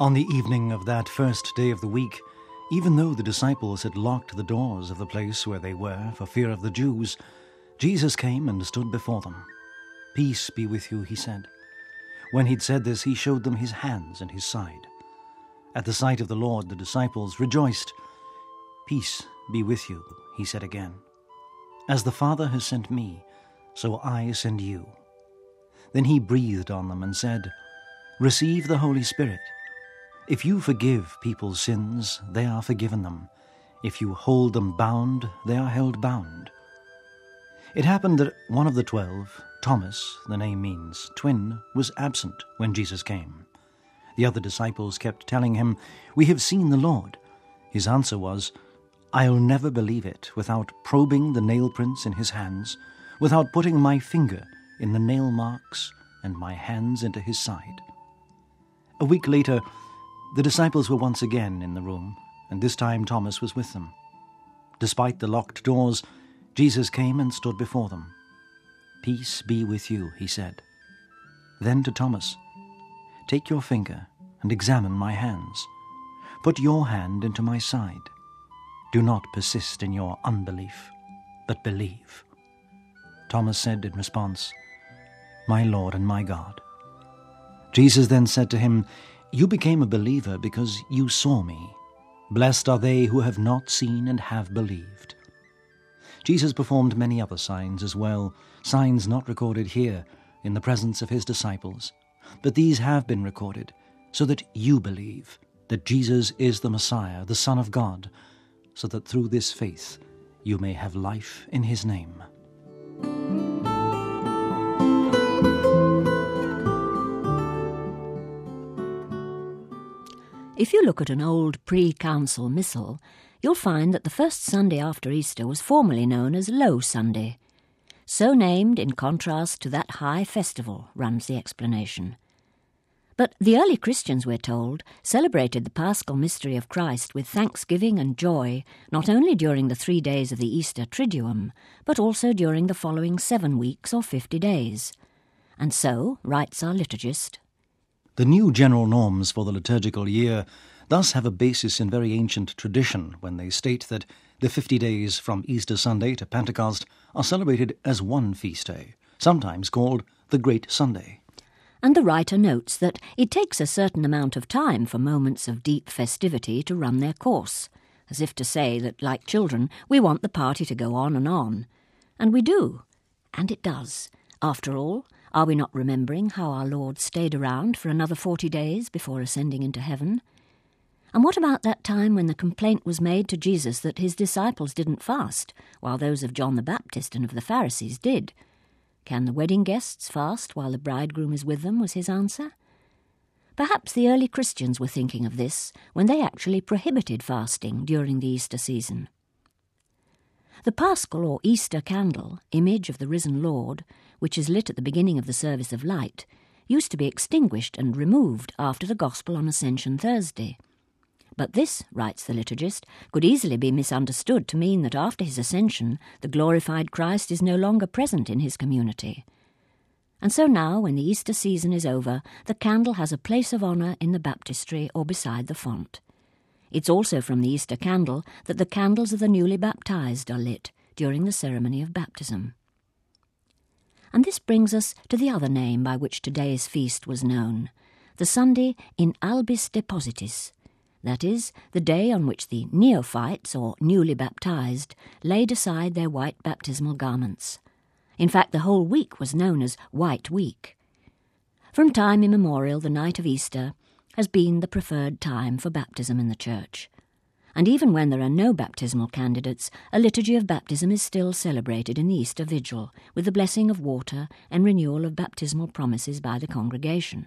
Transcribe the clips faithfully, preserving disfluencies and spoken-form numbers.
On the evening of that first day of the week, even though the disciples had locked the doors of the place where they were for fear of the Jews, Jesus came and stood before them. "Peace be with you," he said. When he'd said this, he showed them his hands and his side. At the sight of the Lord, the disciples rejoiced. "Peace be with you," he said again. "As the Father has sent me, so I send you." Then he breathed on them and said, "Receive the Holy Spirit. If you forgive people's sins, they are forgiven them. If you hold them bound, they are held bound." It happened that one of the twelve, Thomas, the name means twin, was absent when Jesus came. The other disciples kept telling him, "We have seen the Lord." His answer was, "I'll never believe it without probing the nail prints in his hands, without putting my finger in the nail marks and my hands into his side." A week later, the disciples were once again in the room, and this time Thomas was with them. Despite the locked doors, Jesus came and stood before them. "Peace be with you," he said. Then to Thomas, "Take your finger and examine my hands. Put your hand into my side. Do not persist in your unbelief, but believe." Thomas said in response, "My Lord and my God." Jesus then said to him, "You became a believer because you saw me. Blessed are they who have not seen and have believed." Jesus performed many other signs as well, signs not recorded here in the presence of his disciples, but these have been recorded so that you believe that Jesus is the Messiah, the Son of God, so that through this faith you may have life in his name. If you look at an old pre-council missal, you'll find that the first Sunday after Easter was formerly known as Low Sunday. So named in contrast to that high festival, runs the explanation. But the early Christians, we're told, celebrated the Paschal mystery of Christ with thanksgiving and joy, not only during the three days of the Easter Triduum, but also during the following seven weeks or fifty days. And so, writes our liturgist, The new general norms for the liturgical year thus have a basis in very ancient tradition when they state that the fifty days from Easter Sunday to Pentecost are celebrated as one feast day, sometimes called the Great Sunday. And the writer notes that it takes a certain amount of time for moments of deep festivity to run their course, as if to say that, like children, we want the party to go on and on. And we do. And it does. After all, are we not remembering how our Lord stayed around for another forty days before ascending into heaven? And what about that time when the complaint was made to Jesus that his disciples didn't fast, while those of John the Baptist and of the Pharisees did? Can the wedding guests fast while the bridegroom is with them, was his answer. Perhaps the early Christians were thinking of this when they actually prohibited fasting during the Easter season. The Paschal or Easter candle, image of the risen Lord, which is lit at the beginning of the service of light, used to be extinguished and removed after the Gospel on Ascension Thursday. But this, writes the liturgist, could easily be misunderstood to mean that after his ascension, the glorified Christ is no longer present in his community. And so now, when the Easter season is over, the candle has a place of honour in the baptistry or beside the font. It's also from the Easter candle that the candles of the newly baptized are lit during the ceremony of baptism. And this brings us to the other name by which today's feast was known, the Sunday in albis depositis, that is, the day on which the neophytes, or newly baptized, laid aside their white baptismal garments. In fact, the whole week was known as White Week. From time immemorial, the night of Easter has been the preferred time for baptism in the Church. And even when there are no baptismal candidates, a liturgy of baptism is still celebrated in the Easter Vigil, with the blessing of water and renewal of baptismal promises by the congregation.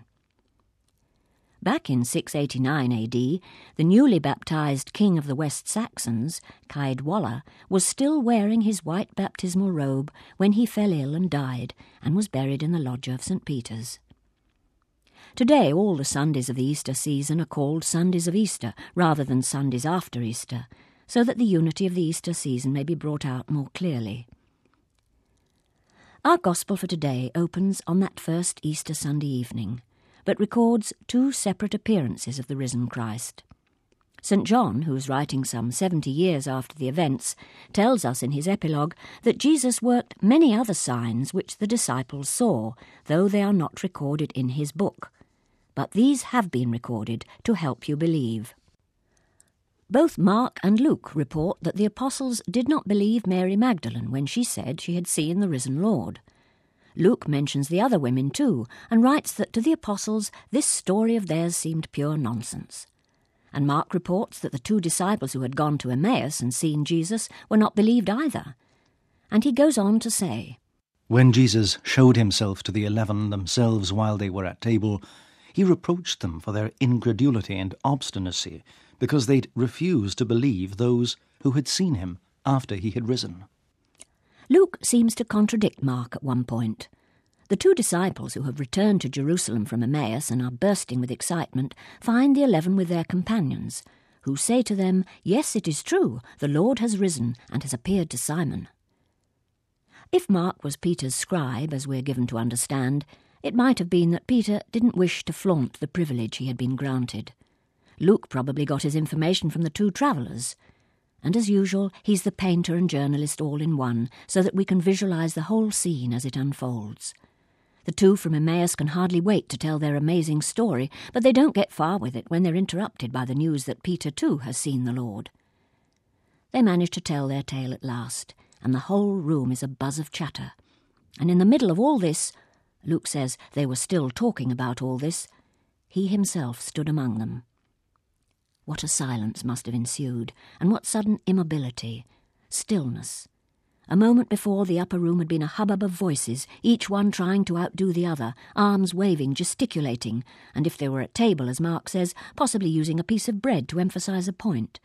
Back in six eighty-nine A D, the newly baptized king of the West Saxons, Caedwalla, was still wearing his white baptismal robe when he fell ill and died, and was buried in the loggia of Saint Peter's. Today, all the Sundays of the Easter season are called Sundays of Easter, rather than Sundays after Easter, so that the unity of the Easter season may be brought out more clearly. Our Gospel for today opens on that first Easter Sunday evening, but records two separate appearances of the risen Christ. Saint John, who is writing some seventy years after the events, tells us in his epilogue that Jesus worked many other signs which the disciples saw, though they are not recorded in his book. But these have been recorded to help you believe. Both Mark and Luke report that the apostles did not believe Mary Magdalene when she said she had seen the risen Lord. Luke mentions the other women too, and writes that to the apostles this story of theirs seemed pure nonsense. And Mark reports that the two disciples who had gone to Emmaus and seen Jesus were not believed either. And he goes on to say, "When Jesus showed himself to the eleven themselves while they were at table, he reproached them for their incredulity and obstinacy, because they'd refused to believe those who had seen him after he had risen." Luke seems to contradict Mark at one point. The two disciples who have returned to Jerusalem from Emmaus and are bursting with excitement find the eleven with their companions, who say to them, "Yes, it is true, the Lord has risen and has appeared to Simon." If Mark was Peter's scribe, as we're given to understand, it might have been that Peter didn't wish to flaunt the privilege he had been granted. Luke probably got his information from the two travellers. And as usual, he's the painter and journalist all in one, so that we can visualise the whole scene as it unfolds. The two from Emmaus can hardly wait to tell their amazing story, but they don't get far with it when they're interrupted by the news that Peter too has seen the Lord. They manage to tell their tale at last, and the whole room is a buzz of chatter. And in the middle of all this, Luke says they were still talking about all this, he himself stood among them. What a silence must have ensued, and what sudden immobility, stillness. A moment before, the upper room had been a hubbub of voices, each one trying to outdo the other, arms waving, gesticulating, and if they were at table, as Mark says, possibly using a piece of bread to emphasise a point.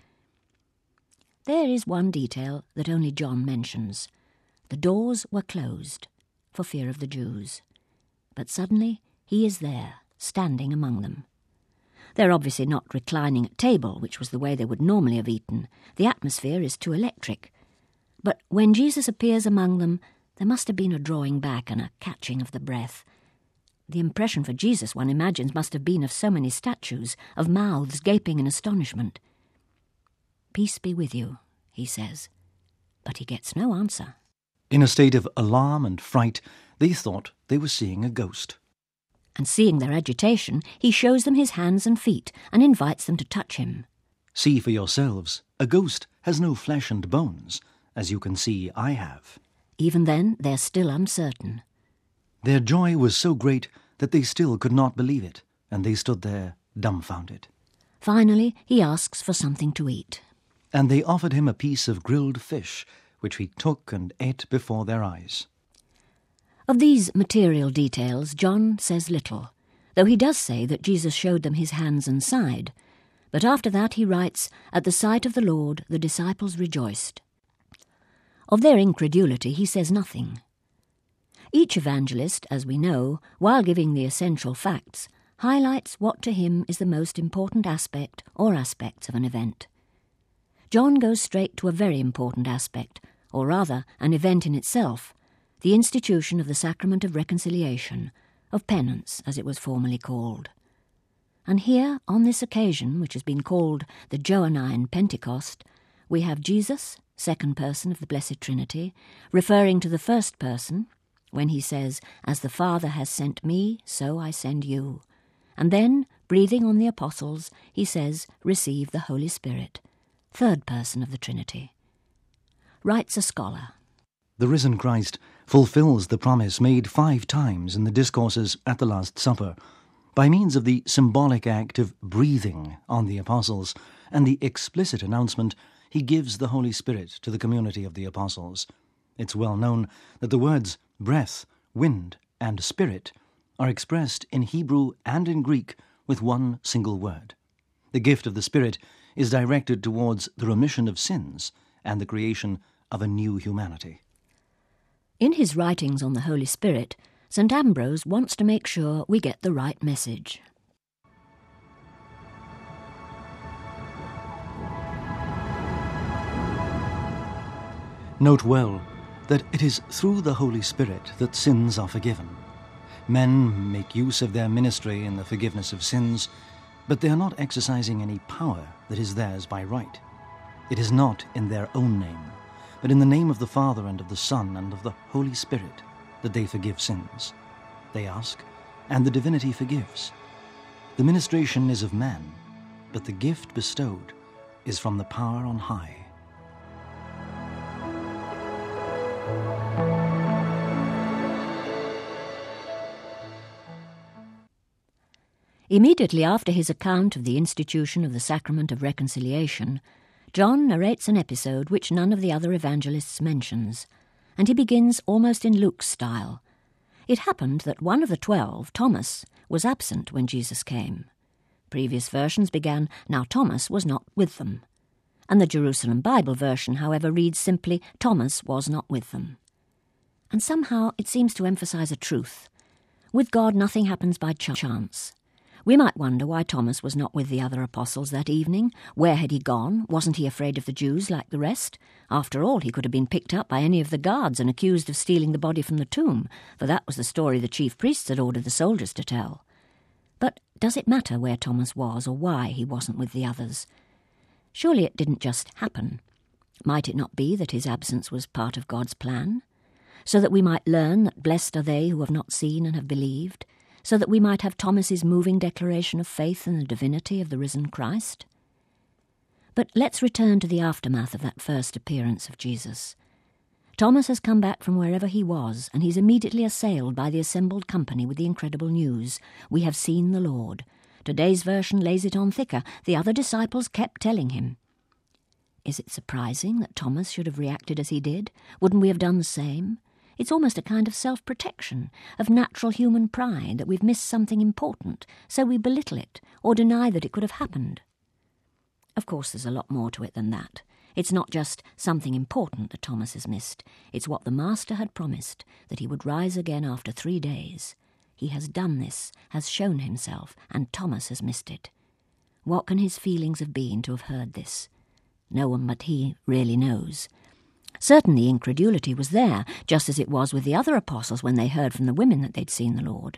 There is one detail that only John mentions. The doors were closed, for fear of the Jews. But suddenly he is there, standing among them. They're obviously not reclining at table, which was the way they would normally have eaten. The atmosphere is too electric. But when Jesus appears among them, there must have been a drawing back and a catching of the breath. The impression for Jesus, one imagines, must have been of so many statues, of mouths gaping in astonishment. "Peace be with you," he says. But he gets no answer. In a state of alarm and fright, they thought they were seeing a ghost. And seeing their agitation, he shows them his hands and feet and invites them to touch him. "See for yourselves, a ghost has no flesh and bones, as you can see I have." Even then, they're still uncertain. Their joy was so great that they still could not believe it, and they stood there dumbfounded. Finally, he asks for something to eat. And they offered him a piece of grilled fish, which he took and ate before their eyes. Of these material details, John says little, though he does say that Jesus showed them his hands and side. But after that he writes, "At the sight of the Lord the disciples rejoiced." Of their incredulity he says nothing. Each evangelist, as we know, while giving the essential facts, highlights what to him is the most important aspect or aspects of an event. John goes straight to a very important aspect, or rather an event in itself, the institution of the sacrament of reconciliation, of penance, as it was formerly called. And here, on this occasion, which has been called the Johannine Pentecost, we have Jesus, second person of the Blessed Trinity, referring to the first person, when he says, "As the Father has sent me, so I send you." And then, breathing on the apostles, he says, "Receive the Holy Spirit," third person of the Trinity. Writes a scholar, The risen Christ fulfills the promise made five times in the discourses at the Last Supper, by means of the symbolic act of breathing on the apostles and the explicit announcement he gives the Holy Spirit to the community of the apostles. It's well known that the words breath, wind, and spirit are expressed in Hebrew and in Greek with one single word. The gift of the Spirit is directed towards the remission of sins and the creation of a new humanity. In his writings on the Holy Spirit, Saint Ambrose wants to make sure we get the right message. Note well that it is through the Holy Spirit that sins are forgiven. Men make use of their ministry in the forgiveness of sins, but they are not exercising any power that is theirs by right. It is not in their own name, but in the name of the Father and of the Son and of the Holy Spirit that they forgive sins. They ask, and the divinity forgives. The ministration is of man, but the gift bestowed is from the power on high. Immediately after his account of the institution of the Sacrament of Reconciliation, John narrates an episode which none of the other evangelists mentions, and he begins almost in Luke's style. It happened that one of the twelve, Thomas, was absent when Jesus came. Previous versions began, "Now Thomas was not with them," and the Jerusalem Bible version, however, reads simply, "Thomas was not with them." And somehow it seems to emphasize a truth. With God, nothing happens by ch- chance. We might wonder why Thomas was not with the other apostles that evening. Where had he gone? Wasn't he afraid of the Jews like the rest? After all, he could have been picked up by any of the guards and accused of stealing the body from the tomb, for that was the story the chief priests had ordered the soldiers to tell. But does it matter where Thomas was or why he wasn't with the others? Surely it didn't just happen. Might it not be that his absence was part of God's plan? So that we might learn that blessed are they who have not seen and have believed, so that we might have Thomas's moving declaration of faith in the divinity of the risen Christ? But let's return to the aftermath of that first appearance of Jesus. Thomas has come back from wherever he was, and he's immediately assailed by the assembled company with the incredible news. "We have seen the Lord." Today's version lays it on thicker. The other disciples kept telling him. Is it surprising that Thomas should have reacted as he did? Wouldn't we have done the same? It's almost a kind of self-protection, of natural human pride that we've missed something important, so we belittle it or deny that it could have happened. Of course, there's a lot more to it than that. It's not just something important that Thomas has missed. It's what the Master had promised, that he would rise again after three days. He has done this, has shown himself, and Thomas has missed it. What can his feelings have been to have heard this? No one but he really knows. Certainly incredulity was there, just as it was with the other apostles when they heard from the women that they'd seen the Lord.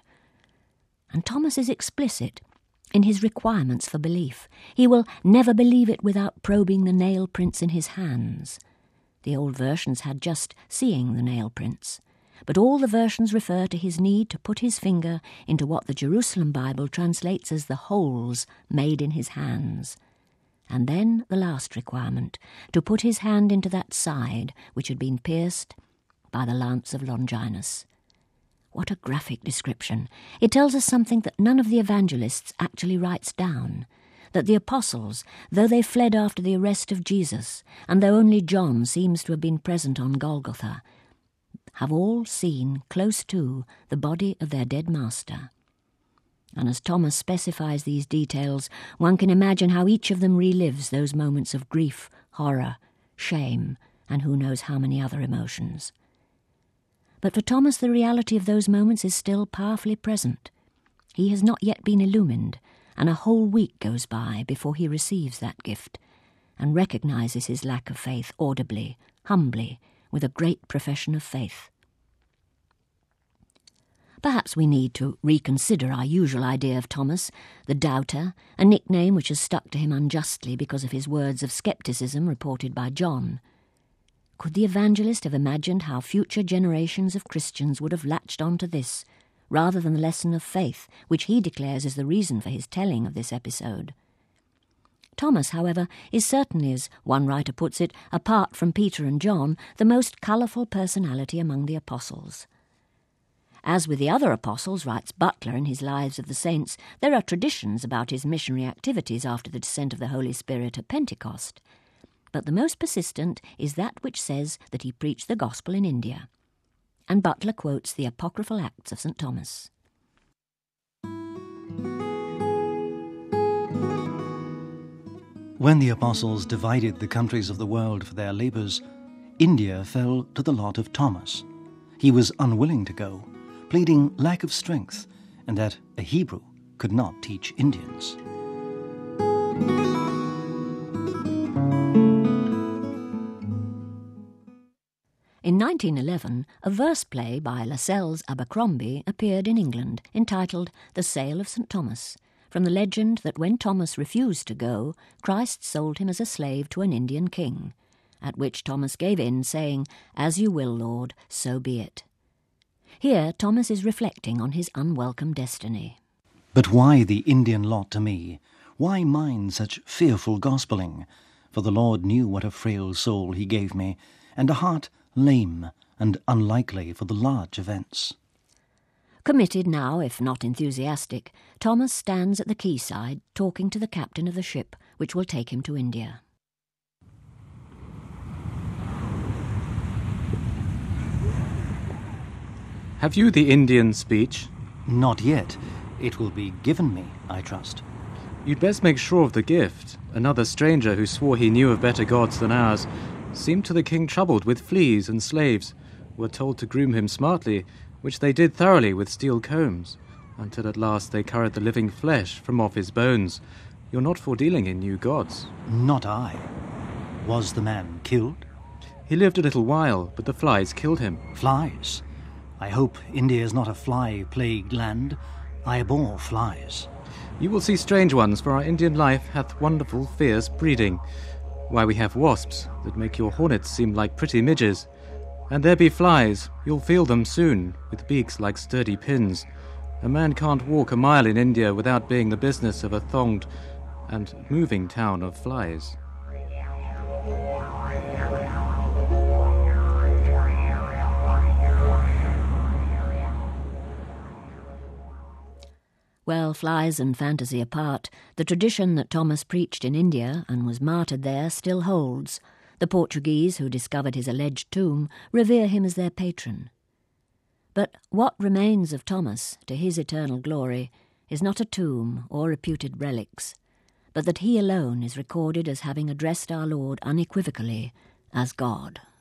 And Thomas is explicit in his requirements for belief. He will never believe it without probing the nail prints in his hands. The old versions had just seeing the nail prints, but all the versions refer to his need to put his finger into what the Jerusalem Bible translates as the holes made in his hands. And then the last requirement, to put his hand into that side which had been pierced by the lance of Longinus. What a graphic description. It tells us something that none of the evangelists actually writes down, that the apostles, though they fled after the arrest of Jesus, and though only John seems to have been present on Golgotha, have all seen close to the body of their dead master. And as Thomas specifies these details, one can imagine how each of them relives those moments of grief, horror, shame, and who knows how many other emotions. But for Thomas, the reality of those moments is still powerfully present. He has not yet been illumined, and a whole week goes by before he receives that gift and recognizes his lack of faith audibly, humbly, with a great profession of faith. Perhaps we need to reconsider our usual idea of Thomas, the doubter, a nickname which has stuck to him unjustly because of his words of scepticism reported by John. Could the evangelist have imagined how future generations of Christians would have latched on to this, rather than the lesson of faith, which he declares is the reason for his telling of this episode? Thomas, however, is certainly, as one writer puts it, apart from Peter and John, the most colourful personality among the apostles. As with the other apostles, writes Butler in his Lives of the Saints, there are traditions about his missionary activities after the descent of the Holy Spirit at Pentecost. But the most persistent is that which says that he preached the gospel in India. And Butler quotes the apocryphal Acts of Saint Thomas. When the apostles divided the countries of the world for their labours, India fell to the lot of Thomas. He was unwilling to go, pleading lack of strength, and that a Hebrew could not teach Indians. In nineteen eleven, a verse play by Lascelles Abercrombie appeared in England, entitled The Sale of Saint Thomas, from the legend that when Thomas refused to go, Christ sold him as a slave to an Indian king, at which Thomas gave in, saying, "As you will, Lord, so be it." Here Thomas is reflecting on his unwelcome destiny. But why the Indian lot to me? Why mine such fearful gospeling? For the Lord knew what a frail soul he gave me, and a heart lame and unlikely for the large events. Committed now, if not enthusiastic, Thomas stands at the quayside talking to the captain of the ship which will take him to India. Have you the Indian speech? Not yet. It will be given me, I trust. You'd best make sure of the gift. Another stranger who swore he knew of better gods than ours seemed to the king troubled with fleas and slaves, were told to groom him smartly, which they did thoroughly with steel combs, until at last they curried the living flesh from off his bones. You're not for dealing in new gods. Not I. Was the man killed? He lived a little while, but the flies killed him. Flies? I hope India is not a fly-plagued land. I abhor flies. You will see strange ones, for our Indian life hath wonderful fierce breeding. Why, we have wasps that make your hornets seem like pretty midges. And there be flies, you'll feel them soon, with beaks like sturdy pins. A man can't walk a mile in India without being the business of a thonged and moving town of flies. Well, flies and fantasy apart, the tradition that Thomas preached in India and was martyred there still holds. The Portuguese who discovered his alleged tomb revere him as their patron. But what remains of Thomas, to his eternal glory, is not a tomb or reputed relics, but that he alone is recorded as having addressed our Lord unequivocally as God.